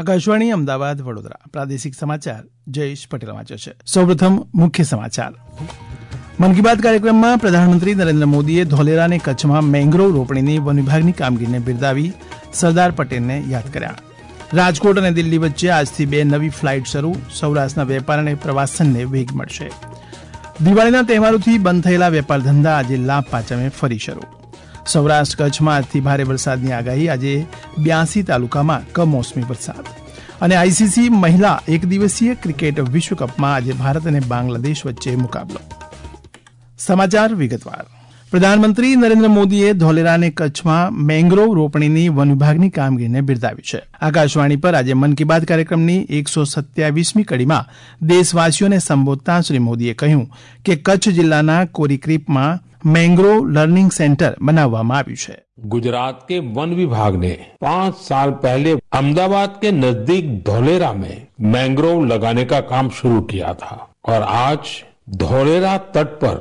આકાશવાણી અમદાવાદ વડોદરા પ્રાદેશિક સમાચાર જયેશ પટેલ વાંચે છે. સૌપ્રથમ મુખ્ય સમાચાર. મન કી બાત કાર્યક્રમમાં પ્રધાનમંત્રી નરેન્દ્ર મોદીએ ધોલેરા અને કચ્છમાં મેંગ્રોવ રોપણીની વન વિભાગની કામગીરીને બિરદાવી સરદાર પટેલને યાદ કર્યા. રાજકોટ અને દિલ્હી વચ્ચે આજથી 2 નવી ફ્લાઇટ શરૂ. સૌરાષ્ટ્રના વેપાર અને પ્રવાસનને વેગ મળશે. દિવાળીના તહેવારોથી બંધ થયેલા વેપાર ધંધા આજે લાભ પાંચમે ફરી શરૂ. સૌરાષ્ટ્ર કચ્છમાં આજથી ભારે વરસાદની આગાહી. આજે 82 તાલુકામાં કમોસમી વરસાદ. અને આઈસીસી મહિલા એક દિવસીય ક્રિકેટ વિશ્વકપમાં આજે ભારત અને બાંગ્લાદેશ વચ્ચે મુકાબલો. સમાચાર વિગતવાર. પ્રધાનમંત્રી નરેન્દ્ર મોદીએ ધોલેરા અને કચ્છમાં મેંગ્રોવ રોપણીની વન વિભાગની કામગીરીને બિરદાવી છે. આકાશવાણી પર આજે મન કી બાત કાર્યક્રમની 127મી કડીમાં દેશવાસીઓને સંબોધતા શ્રી મોદીએ કહ્યું કે કચ્છ જિલ્લાના કોરીક્રીપમાં मैंग्रोव लर्निंग सेंटर बनावવામાં આવ્યું છે. गुजरात के वन विभाग ने 5 साल पहले अहमदाबाद के नजदीक धोलेरा में मैंग्रोव लगाने का काम शुरू किया था और आज धोलेरा तट पर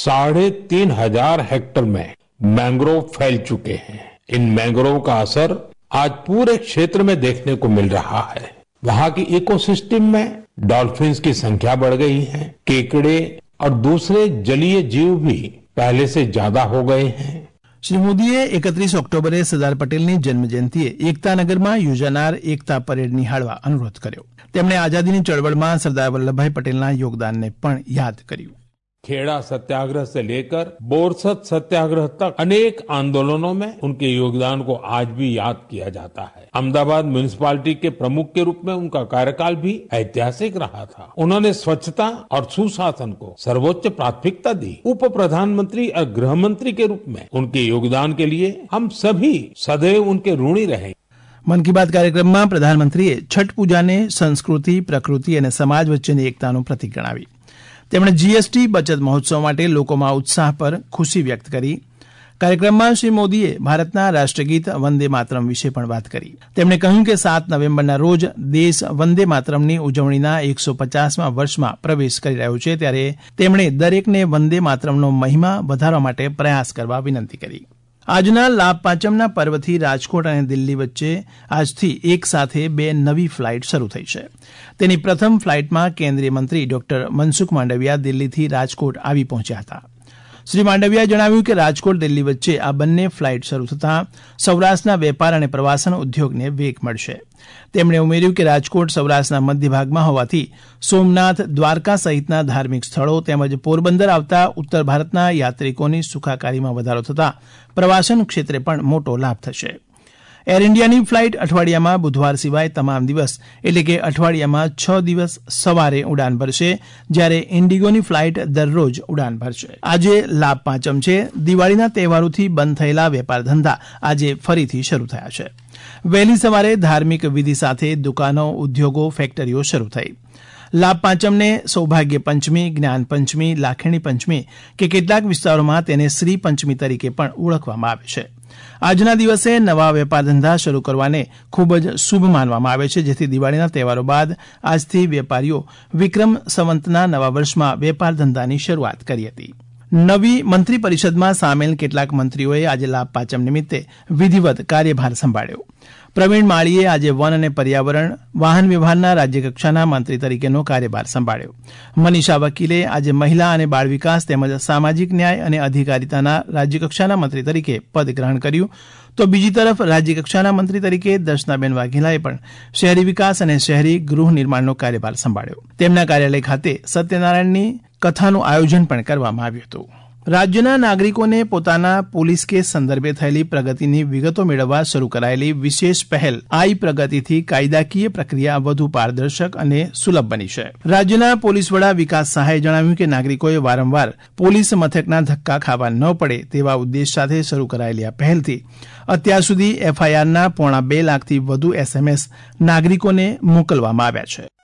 3,500 हेक्टेयर में मैंग्रोव फैल चुके हैं. इन मैंग्रोव का असर आज पूरे क्षेत्र में देखने को मिल रहा है. वहाँ की इकोसिस्टम में डॉल्फिन्स की संख्या बढ़ गई है. केकड़े और दूसरे जलीय जीव भी पहले से ज्यादा हो गए हैं. श्री मोदीए 31 ऑक्टोबरे सरदार पटेलની જન્મજયંતિએ એકતાનગરમાં યોજાનાર એકતા પરેડ નિહાળવા અનુરોધ કર્યો. તેમણે આઝાદીની ચળવળમાં સરદાર વલ્લભભાઈ પટેલના યોગદાનને પણ યાદ કર્યું. खेड़ा सत्याग्रह से लेकर बोरसद सत्याग्रह तक अनेक आंदोलनों में उनके योगदान को आज भी याद किया जाता है. अहमदाबाद म्युनिसिपैलिटी के प्रमुख के रूप में उनका कार्यकाल भी ऐतिहासिक रहा था. उन्होंने स्वच्छता और सुशासन को सर्वोच्च प्राथमिकता दी. उप प्रधानमंत्री और गृह मंत्री के रूप में उनके योगदान के लिए हम सभी सदैव उनके ऋणी रहे. મન કી બાત કાર્યક્રમમાં પ્રધાનમંત્રીએ છઠ પૂજાને સંસ્કૃતિ, પ્રકૃતિ અને સમાજ વચ્ચેની એકતાનું પ્રતીક ગણાવી. તેમણે જીએસટી બચત મહોત્સવ માટે લોકોમાં ઉત્સાહ પર ખુશી વ્યક્ત કરી. કાર્યક્રમમાં શ્રી મોદીએ ભારતના રાષ્ટ્રગીત વંદે માતરમ વિશે પણ વાત કરી. તેમણે કહ્યું કે 7 નવેમ્બરના રોજ દેશ વંદે માતરમની ઉજવણીના 150મા વર્ષમાં પ્રવેશ કરી રહ્યો છે, ત્યારે તેમણે દરેકને વંદે માતરમનો મહિમા વધારવા માટે પ્રયાસ કરવા વિનંતી કરી. આજના લાભ પાંચમના પર્વથી રાજકોટ અને દિલ્હી વચ્ચે આજથી એક સાથે 2 નવી ફ્લાઇટ શરૂ થઈ છે. તેની પ્રથમ ફ્લાઇટમાં કેન્દ્રીય મંત્રી ડોક્ટર મનસુખ માંડવિયા દિલ્હીથી રાજકોટ આવી પહોંચ્યા હતા. શ્રી માંડવિયાએ જણાવ્યું કે રાજકોટ દિલ્હી વચ્ચે આ બંને ફ્લાઇટ શરૂ થતાં સૌરાષ્ટ્રના વેપાર અને પ્રવાસન ઉદ્યોગને વેગ મળશે. તેમણે ઉમેર્યું કે રાજકોટ સૌરાષ્ટ્રના મધ્ય ભાગમાં હોવાથી સોમનાથ, દ્વારકા સહિતના ધાર્મિક સ્થળો તેમજ પોરબંદર આવતા ઉત્તર ભારતના યાત્રિકોની સુખાકારીમાં વધારો થતાં પ્રવાસન ક્ષેત્રે પણ મોટો લાભ થશે. એર ઇન્ડિયાની ફ્લાઇટ અઠવાડિયામાં બુધવાર સિવાય તમામ દિવસ એટલે કે અઠવાડિયામાં 6 દિવસ સવારે ઉડાન ભરશે, જ્યારે ઇન્ડિગોની ફ્લાઇટ દરરોજ ઉડાન ભરશે. આજે લાભ પાંચમ છે. દિવાળીના તહેવારોથી બંધ થયેલા વેપાર ધંધા આજે ફરીથી શરૂ થયા છે. વહેલી સવારે ધાર્મિક વિધિ સાથે દુકાનો, ઉદ્યોગો, ફેક્ટરીઓ શરૂ થઈ. લાભ પાંચમને સૌભાગ્ય પંચમી, જ્ઞાન પંચમી, લાખેણી પંચમી કે કેટલાક વિસ્તારોમાં તેને શ્રી પંચમી તરીકે પણ ઓળખવામાં આવે છે. આજના દિવસે નવા વેપાર ધંધા શરૂ કરવાને ખૂબ જ શુભ માનવામાં આવે છે, જેથી દિવાળીના તહેવારો બાદ આજથી વેપારીઓ વિક્રમ સંવતના નવા વર્ષમાં વેપાર ધંધાની શરૂઆત કરી હતી. નવી મંત્રી પરિષદમાં સામેલ કેટલાક મંત્રીઓએ આજે લાભ પાંચમ નિમિત્તે વિધિવત કાર્યભાર સંભાળ્યો. પ્રવીણ માળીએ આજે વન અને પર્યાવરણ, વાહન વ્યવહારના રાજ્યકક્ષાના મંત્રી તરીકેનો કાર્યભાર સંભાળ્યો. મનીષા વકીલે આજે મહિલા અને બાળ વિકાસ તેમજ સામાજિક ન્યાય અને અધિકારીતાના રાજ્યકક્ષાના મંત્રી તરીકે પદ ગ્રહણ કર્યું. તો બીજી તરફ રાજ્યકક્ષાના મંત્રી તરીકે દર્શનાબેન વાઘેલાએ પણ શહેરી વિકાસ અને શહેરી ગૃહ નિર્માણનો કાર્યભાર સંભાળ્યો. તેમના કાર્યાલય ખાતે સત્યનારાયણની કથાનું આયોજન પણ કરવામાં આવ્યું હતું. રાજ્યના નાગરિકોને પોતાના પોલીસ કેસ સંદર્ભે થયેલી પ્રગતિની વિગતો મેળવવા શરૂ કરાયેલી વિશેષ પહેલ આઈ પ્રગતિથી કાયદાકીય પ્રક્રિયા વધુ પારદર્શક અને સુલભ બની છે. રાજ્યના પોલીસ વડા વિકાસ સહાયે જણાવ્યું કે નાગરિકોએ વારંવાર પોલીસ મથકના ધક્કા ખાવા ન પડે તેવા ઉદ્દેશ સાથે શરૂ કરાયેલી આ પહેલથી અત્યાર સુધી એફઆઈઆરના 2.5 લાખથી વધુ એસએમએસ નાગરિકોને મોકલવામાં આવ્યા છે.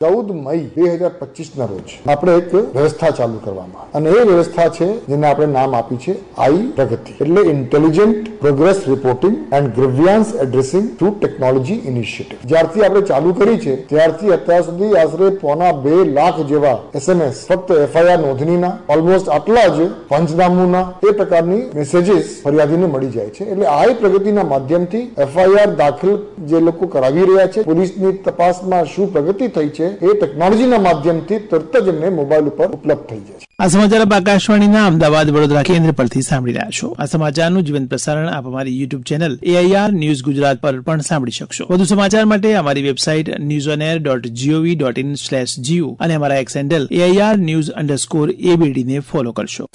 14 મઈ 2025 રોજ આપણે એક વ્યવસ્થા ચાલુ કરવામાં અને એ વ્યવસ્થા છે જેને આપણે નામ આપ્યું છે આઈ પ્રગતિ, એટલે intelligent progress reporting and grievance addressing through technology initiative. જ્યારથી આપણે ચાલુ કરી છે ત્યારથી અત્યાર સુધી આશરે 2.5 લાખ જેવા SMS ફક્ત FIR નોંધણીના, ઓલમોસ્ટ આટલા જ પંચનામુના એ પ્રકારની મેસેજીસ ફરિયાદીને મળી જાય છે. એટલે આઈ પ્રગતિના માધ્યમથી FIR દાખલ જે લોકો કરાવી રહ્યા છે, પોલીસની તપાસમાં શું પ્રગતિ થઈ છે એ ટેકનોલોજીના માધ્યમથી તરત જ એમને મોબાઈલ ઉપર ઉપલબ્ધ થઈ જાય છે. આ સમાચાર આપ આકાશવાણીના અમદાવાદ વડોદરા કેન્દ્ર પરથી સાંભળી રહ્યા છો. આ સમાચારનું જીવંત પ્રસારણ આપ અમારી YouTube channel AIR news Gujarat પર પણ સાંભળી શકશો. વધુ સમાચાર માટે અમારી વેબસાઇટ newsonair.gov.in/gu અને અમારા એક્સ હેન્ડલ AIR_news_ABD ને ફોલો કરશો.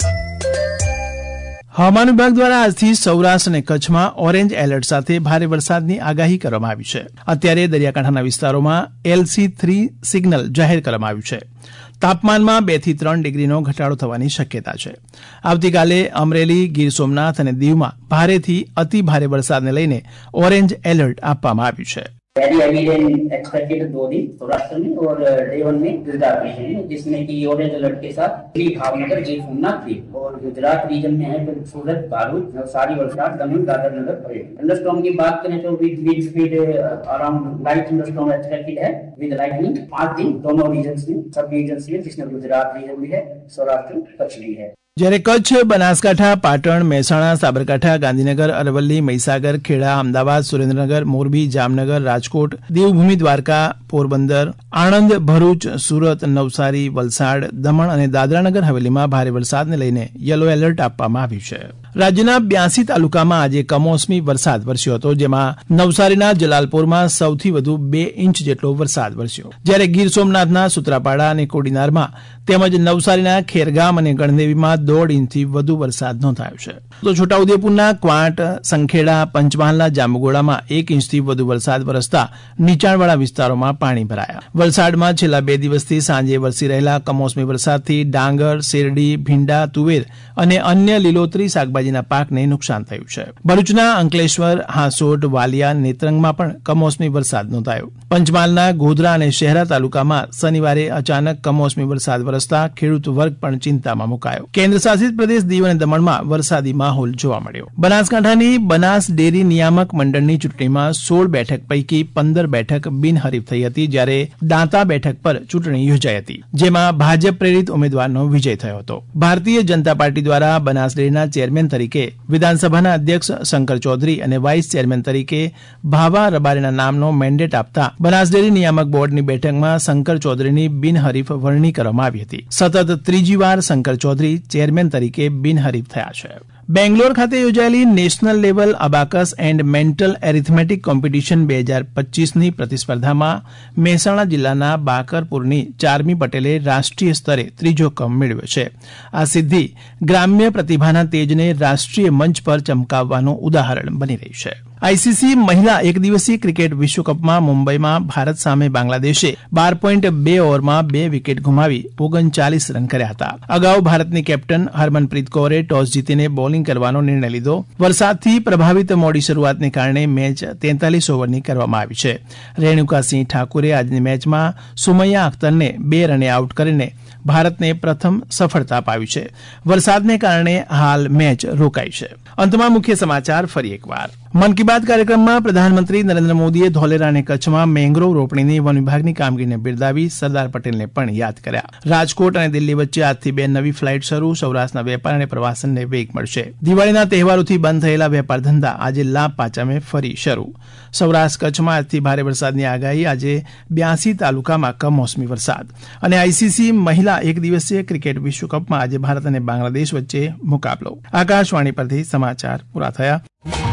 હવામાન વિભાગ દ્વારા આજથી સૌરાષ્ટ્ર અને કચ્છમાં ઓરેન્જ એલર્ટ સાથે ભારે વરસાદની આગાહી કરવામાં આવી છે. અત્યારે દરિયાકાંઠાના વિસ્તારોમાં LC3 સિગ્નલ જાહેર કરવામાં આવ્યું છે. તાપમાનમાં 2 થી 3 ડિગ્રીનો ઘટાડો થવાની શક્યતા છે. આવતીકાલે અમરેલી, ગીર સોમનાથ અને દીવમાં ભારેથી અતિ ભારે વરસાદને લઈને ઓરેન્જ એલર્ટ આપવામાં આવ્યું છે. वेरी हेवी रेन एक्सपेक्टेड 2 दिन सौराष्ट्र में और डे 1 में गुजरात रीजन में, जिसमें कि ऑरेंज अलर्ट के साथ भावनगर, गीर सोमनाथ, दीव और गुजरात रीजन में है सूरत, भरूच, नवसारी, वलसाड, दमन, दादर नगर हवेली. थंडरस्टॉर्म की बात करें तो with speed around light thunderstorm expected है विद लाइटनिंग 5 दिन दोनों रीजन्स में, सब रीजन्स में, जिसमें गुजरात रीजन भी है, सौराष्ट्र, कच्छ भी है. જ્યારે કચ્છ, બનાસકાંઠા, પાટણ, મહેસાણા, સાબરકાંઠા, ગાંધીનગર, અરવલ્લી, મહીસાગર, ખેડા, અમદાવાદ, સુરેન્દ્રનગર, મોરબી, જામનગર, રાજકોટ, દેવભૂમિ દ્વારકા, પોરબંદર, આણંદ, ભરૂચ, સુરત, નવસારી, વલસાડ, દમણ અને દાદરાનગર હવેલીમાં ભારે વરસાદને લઈને યલો એલર્ટ આપવામાં આવ્યું છે. રાજ્યના 82 તાલુકામાં આજે કમોસમી વરસાદ વરસ્યો હતો, જેમાં નવસારીના જલાલપોરમાં સૌથી વધુ 2 ઇંચ જેટલો વરસાદ વરસ્યો, જ્યારે ગીર સોમનાથના સુત્રાપાડા અને કોડીનારમાં તેમજ નવસારીના ખેરગામ અને ગણદેવીમાં 1.5 ઇંચથી વધુ વરસાદ નોંધાયો છે. તો છોટાઉદેપુરના ક્વાંટ, સંખેડા, પંચમહાલના જાંબુગોડામાં 1 ઇંચથી વધુ વરસાદ વરસતા નીચાણવાળા વિસ્તારોમાં પાણી ભરાયા. વલસાડમાં છેલ્લા 2 દિવસથી સાંજે વરસી રહેલા કમોસમી વરસાદથી ડાંગર, શેરડી, ભીંડા, તુવેર અને અન્ય લીલોતરી શાકભાજીના પાકને નુકસાન થયું છે. ભરૂચના અંકલેશ્વર, હાંસોટ, વાલિયા, નેત્રંગમાં પણ કમોસમી વરસાદ નોંધાયો. પંચમહાલના ગોધરા અને શહેરા તાલુકામાં શનિવારે અચાનક કમોસમી વરસાદ વરસતા ખેડૂત વર્ગ પણ ચિંતામાં મુકાયો. કેન્દ્ર શાસિત પ્રદેશ દીવ અને દમણમાં વરસાદી માહોલ જોવા મળ્યો. બનાસકાંઠાની બનાસ ડેરી નિયામક મંડળની ચૂંટણીમાં 16 બેઠક પૈકી 15 બેઠક બિનહરીફ થઈ હતી, જ્યારે દાંતા બેઠક પર ચૂંટણી યોજાઈ હતી, જેમાં ભાજપ પ્રેરિત ઉમેદવારનો વિજય થયો હતો. ભારતીય જનતા પાર્ટી દ્વારા બનાસ ડેરીના ચેરમેન તરીકે વિધાનસભાના અધ્યક્ષ શંકર ચૌધરી અને વાઇસ ચેરમેન તરીકે ભાવા રબારીના નામનો મેન્ડેટ આપતા બનાસ ડેરી નિયામક બોર્ડની બેઠકમાં શંકર ચૌધરીની બિનહરીફ વરણી કરવામાં આવી હતી. સતત ત્રીજી વાર શંકર ચૌધરી ચેરમેન તરીકે બિનહરીફ થયા છે. બેંગ્લોર ખાતે યોજાયેલી national level abacus and mental arithmetic competition 2025ની પ્રતિસ્પર્ધામાં મહેસાણા જિલ્લાના બાકરપુરની ચારમી પટેલે રાષ્ટ્રીય સ્તરે 3જો ક્રમ મેળવ્યો છે. આ સિદ્ધિ ગ્રામ્ય પ્રતિભાના તેજને રાષ્ટ્રીય મંચ પર ચમકાવવાનું ઉદાહરણ બની રહી છે. આઈસીસી મહિલા એક દિવસીય ક્રિકેટ વિશ્વકપમાં મુંબઈમાં ભારત સામે બાંગ્લાદેશે 12.2 ઓવરમાં 2 વિકેટ ગુમાવી 39 રન કર્યા હતા. અગાઉ ભારતની કેપ્ટન હરમનપ્રીત કૌરે ટોસ જીતીને બોલિંગ કરવાનો નિર્ણય લીધો. વરસાદથી પ્રભાવિત મોડી શરૂઆતને કારણે મેચ 43 ઓવરની કરવામાં આવી છે. રેણુકાસિંહ ઠાકુરે આજની મેચમાં સુમૈયા અખ્તરને 2 રને આઉટ કરીને ભારતને પ્રથમ સફળતા અપાવી છે. વરસાદને કારણે હાલ મેચ રોકાઈ છે. અંતમાં મુખ્ય સમાચાર ફરી એકવાર. મન કી બાત કાર્યક્રમમાં પ્રધાનમંત્રી નરેન્દ્ર મોદીએ ધોલેરા અને કચ્છમાં મેંગ્રોવ રોપણીની વન વિભાગની કામગીરીને બિરદાવી સરદાર પટેલને પણ યાદ કર્યા. રાજકોટ અને દિલ્હી વચ્ચે આજથી 2 નવી ફ્લાઇટ શરૂ, સૌરાષ્ટ્રના વેપાર અને પ્રવાસનને વેગ મળશે. દિવાળીના તહેવારોથી બંધ થયેલા વેપાર ધંધા આજે લાભ પાંચમે ફરી શરૂ. સૌરાષ્ટ્ર કચ્છમાં આજથી ભારે વરસાદની આગાહી, આજે 82 તાલુકામાં કમોસમી વરસાદ. અને આઈસીસી મહિલા એક દિવસીય ક્રિકેટ વિશ્વકપમાં આજે ભારત અને બાંગ્લાદેશ વચ્ચે મુકાબલો. આકાશવાણી પરથી સમાચાર પૂરા થયા.